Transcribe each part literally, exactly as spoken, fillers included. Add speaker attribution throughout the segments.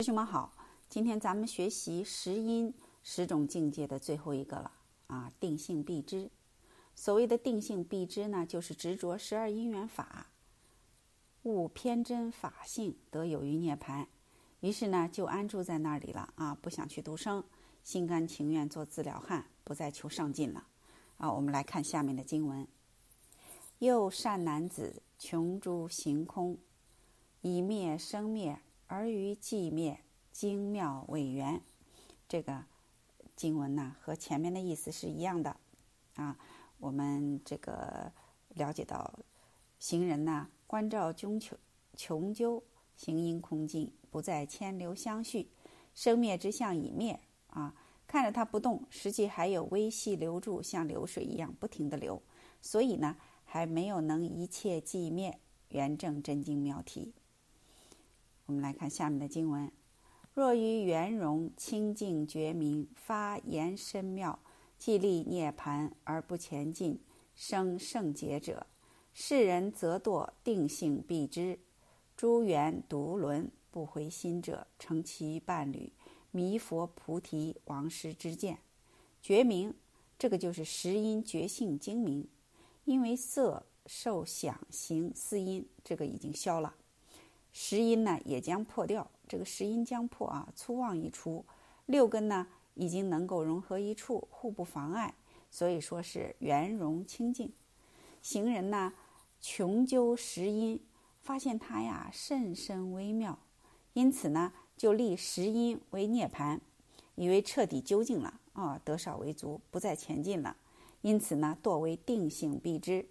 Speaker 1: 同学们好，今天咱们学习十因十种境界的最后一个了啊，定性必知。所谓的定性必知呢，就是执着十二因缘法，悟偏真法性，得有余涅槃。于是呢，就安住在那里了啊，不想去读生，心甘情愿做自了汉，不再求上进了啊。我们来看下面的经文：又善男子，穷诸行空，以灭生灭，而于寂灭，精妙委圆。这个经文呢，和前面的意思是一样的啊。我们这个了解到，行人呢，观照穷穷穷究，行因空尽，不再牵流相续，生灭之相已灭啊。看着它不动，实际还有微细流注，像流水一样不停地流，所以呢，还没有能一切寂灭，圆正真经妙题。我们来看下面的经文：若于圆融清净觉明，发言深妙，既立涅槃而不前进，生圣解者，世人则堕定性必知。诸缘独轮不回心者，成其伴侣，弥佛菩提王师之见。觉明，这个就是十因觉性精明，因为色受想行四因这个已经消了，十因呢也将破掉，这个十因将破啊，粗妄一除，六根呢已经能够融合一处，互不妨碍，所以说是圆融清净。行人呢穷究十因，发现它呀甚深微妙，因此呢就立十因为涅槃，以为彻底究竟了啊，得少为足，不再前进了，因此呢堕为定性必知。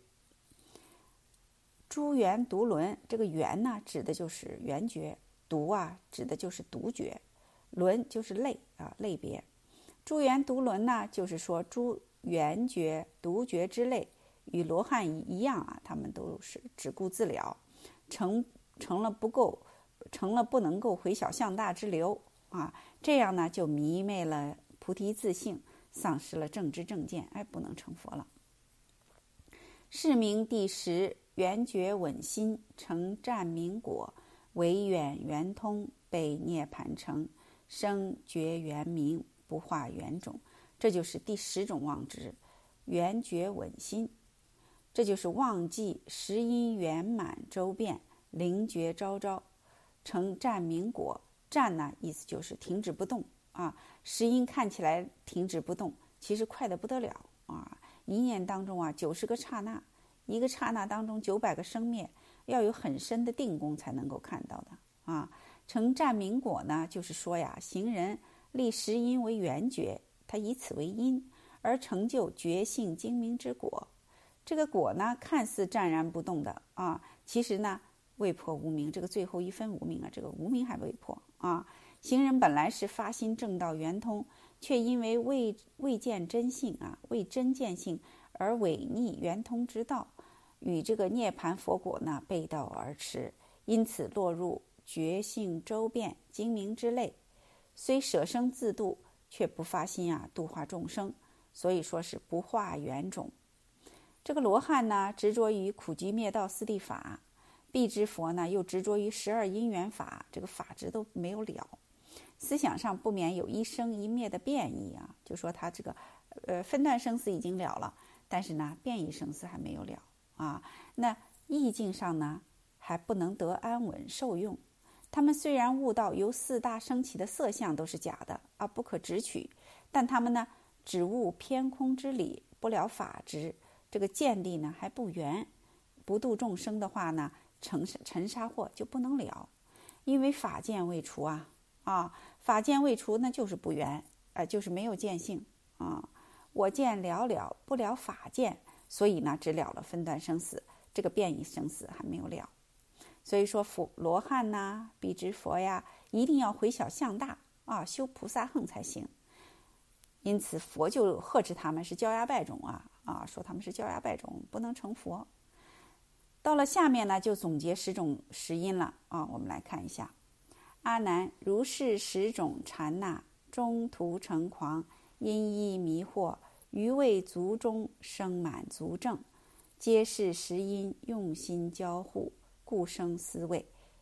Speaker 1: 诸缘独轮，这个缘呢指的就是缘觉，独啊指的就是独觉，轮就是类啊类别。诸缘独轮呢，就是说诸缘觉独觉之类与罗汉一样啊，他们都是只顾自了，成成了不够，成了不能够回小向大之流啊，这样呢就迷昧了菩提自性，丧失了正知正见，哎，不能成佛了。是名第十，圆觉稳心，成占明果，唯远圆通，被涅盘成，生觉圆明，不化圆种。这就是第十种妄执，圆觉稳心，这就是忘记十因圆满周遍，灵觉昭昭，成占明果。占呢，意思就是停止不动啊。十因看起来停止不动，其实快得不得了啊。一念当中啊，九十个刹那，一个刹那当中九百个生灭，要有很深的定功才能够看到的啊。成占明果呢，就是说呀，行人立十因为圆觉，他以此为因，而成就觉性精明之果。这个果呢，看似湛然不动的啊，其实呢未破无明，这个最后一分无明啊，这个无明还未破啊。行人本来是发心正道圆通，却因为未未见真性啊，未真见性而违逆圆通之道，与这个涅槃佛果呢背道而驰，因此落入觉性周遍精明之类，虽舍生自度，却不发心啊度化众生，所以说是不化圆种。这个罗汉呢执着于苦集灭道四谛法，必知佛呢又执着于十二因缘法，这个法执都没有了，思想上不免有一生一灭的变异啊，就说他这个呃分段生死已经了了，但是呢变异生死还没有了啊。那意境上呢还不能得安稳受用。他们虽然悟到由四大升起的色相都是假的啊，不可直取，但他们呢只悟偏空之理，不了法执，这个见力呢还不圆，不度众生的话呢，尘尘沙祸就不能了，因为法见未除啊啊，法见未除那就是不圆，呃，就是没有见性啊。我见了了，不了法见，所以呢只了了分段生死，这个变异生死还没有了。所以说佛罗汉呐，必知佛呀，一定要回小向大啊，修菩萨行才行。因此佛就呵斥他们是焦芽败种啊啊，说他们是焦芽败种，不能成佛。到了下面呢，就总结十种十因了啊，我们来看一下。阿难，如是十种禅那，中途成狂，因依迷惑，余味足中生满足正，皆是十因用心交互，故生思维。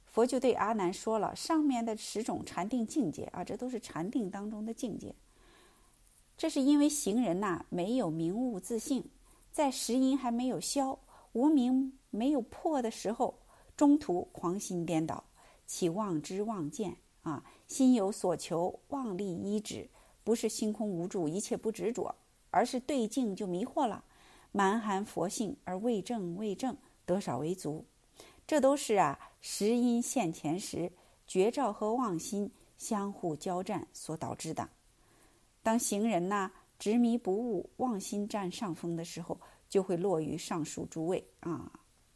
Speaker 1: 佛就对阿难说了上面的十种禅定境界啊，这都是禅定当中的境界。这是因为行人呐、啊、没有明悟自性，在识因还没有消，无明没有破的时候，中途狂心颠倒，起妄知妄见啊，心有所求，妄立依止，不是心空无助，一切不执着，而是对境就迷惑了，蛮含佛性而未证未证，得少为足。这都是啊识因现前时觉照和妄心相互交战所导致的。当行人呐执迷不悟，妄心占上风的时候，就会落于上述诸位啊。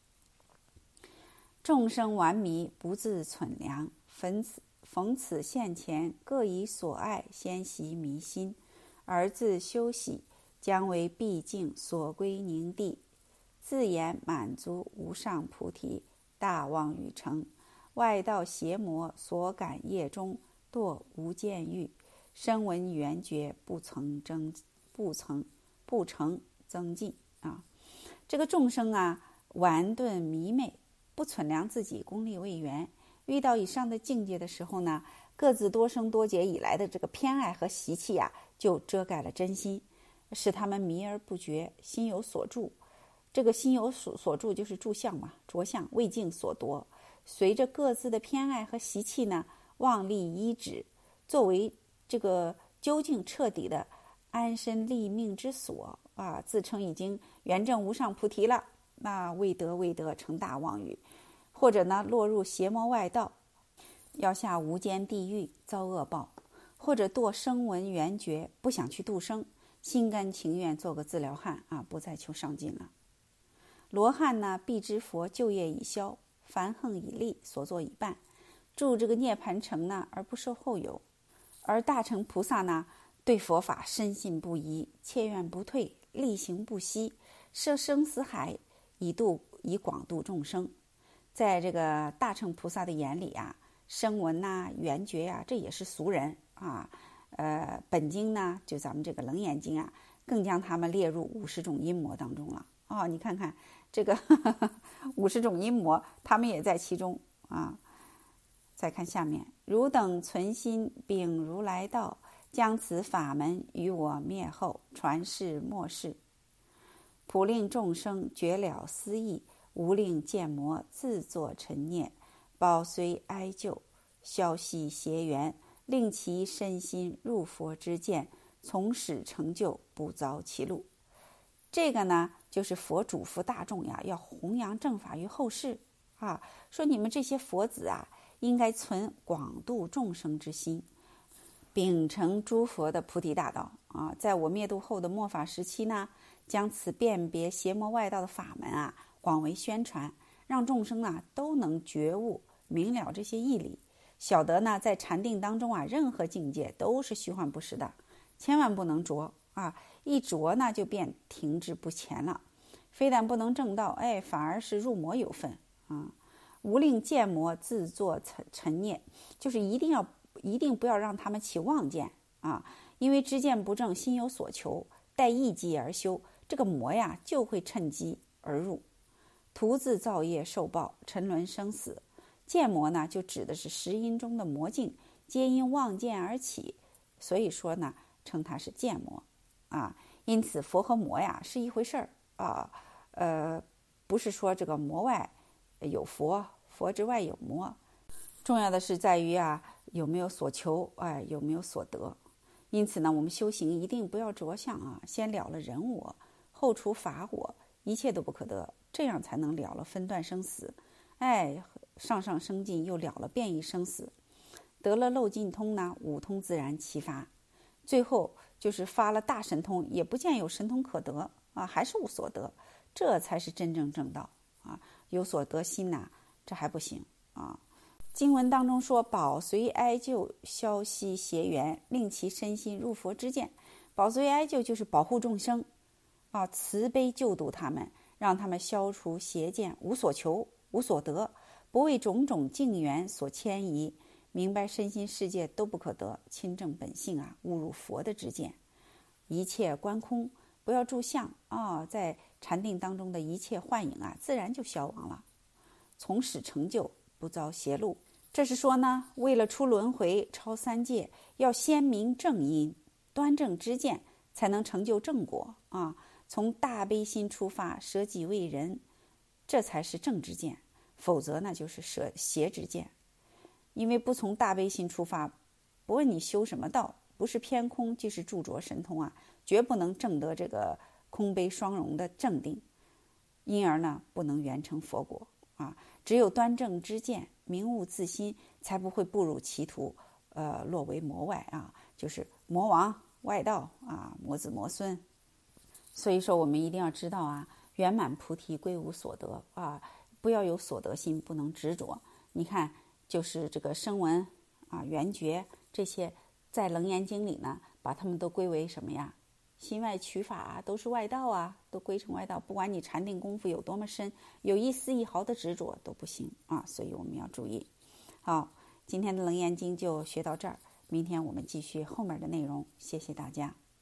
Speaker 1: 众生顽迷，不自忖量，逢此逢此现前，各以所爱先习迷心，而自修习，将为毕竟所归宁地，自言满足无上菩提，大妄语成。外道邪魔所感业中，堕无间狱，声闻缘觉不曾增不曾不成增进啊。这个众生啊顽钝迷昧，不忖量自己功力未圆，遇到以上的境界的时候呢，各自多生多劫以来的这个偏爱和习气啊，就遮盖了真心，使他们迷而不觉，心有所住。这个心有所所住就是住相嘛，着相未境所夺。随着各自的偏爱和习气呢，妄立依止，作为这个究竟彻底的安身立命之所啊，自称已经圆证无上菩提了，那未得未得成大妄语，或者呢落入邪魔外道，要下无间地狱遭恶报，或者堕声闻缘觉，不想去度生，心甘情愿做个自了汉啊，不再求上进了。罗汉呢，必知佛旧业已消，凡横已立，所作已办，住这个涅盘城呢，而不受后有。而大乘菩萨呢，对佛法深信不疑，切愿不退，力行不息，涉生死海，以度以广度众生。在这个大乘菩萨的眼里啊，声闻呐、缘觉啊，这也是俗人啊。呃，本经呢，就咱们这个《楞严经》啊，更将他们列入五十种阴魔当中了。哦，你看看这个五十种阴魔，他们也在其中啊。再看下面，汝等存心秉如来道，将此法门于我灭后，传世末世，普令众生觉了思义，无令见魔自作陈念，保虽哀救，消息邪缘，令其身心入佛之见，从始成就，不遭其路。这个呢，就是佛嘱咐大众呀，要弘扬正法于后世啊，说你们这些佛子啊，应该存广度众生之心，秉承诸佛的菩提大道啊，在我灭度后的末法时期呢，将此辨别邪魔外道的法门啊，广为宣传，让众生啊都能觉悟明了这些义理，晓得呢，在禅定当中啊，任何境界都是虚幻不实的，千万不能着啊，一着呢就变停滞不前了，非但不能正道，哎，反而是入魔有份啊。无令见魔自作陈念，就是一定要一定不要让他们起妄见啊，因为知见不正，心有所求，待异机而修，这个魔呀就会趁机而入，徒自造业受报，沉沦生死。见魔呢，就指的是识因中的魔境，皆因妄见而起，所以说呢，称它是见魔啊。因此，佛和魔呀是一回事儿啊，呃，不是说这个魔外有佛，佛之外有魔。重要的是在于啊，有没有所求，哎，有没有所得。因此呢，我们修行一定不要着相啊，先了了人我，后除法我，一切都不可得，这样才能了了分段生死，哎，上上升进，又了了变异生死，得了漏尽通呢，五通自然齐发，最后就是发了大神通，也不见有神通可得啊，还是无所得，这才是真正正道啊。有所得心呐、啊，这还不行啊。经文当中说，保随哀救，消息邪缘，令其身心入佛之见。保随哀救就是保护众生啊，慈悲救度他们，让他们消除邪见，无所求，无所得，不为种种境缘所牵移，明白身心世界都不可得，亲证本性啊，悟入佛的知见，一切观空，不要住相啊，在禅定当中的一切幻影啊，自然就消亡了，从始成就， 不遭邪路。这是说呢，为了出轮回超三界，要先明正因，端正知见，才能成就正果啊。从大悲心出发，舍己为人，这才是正知见，否则呢就是舍邪知见。因为不从大悲心出发，不问你修什么道，不是偏空就是著着神通啊，绝不能证得这个空悲双融的正定，因而呢不能圆成佛果啊。只有端正知见，明悟自心，才不会步入歧途，呃，落为魔外啊，就是魔王外道啊，魔子魔孙。所以说我们一定要知道啊，圆满菩提归无所得啊，不要有所得心，不能执着。你看，就是这个声闻啊、缘觉这些，在楞严经里呢，把他们都归为什么呀？心外取法啊，都是外道啊，都归成外道。不管你禅定功夫有多么深，有一丝一毫的执着都不行啊。所以我们要注意。好，今天的楞严经就学到这儿，明天我们继续后面的内容。谢谢大家。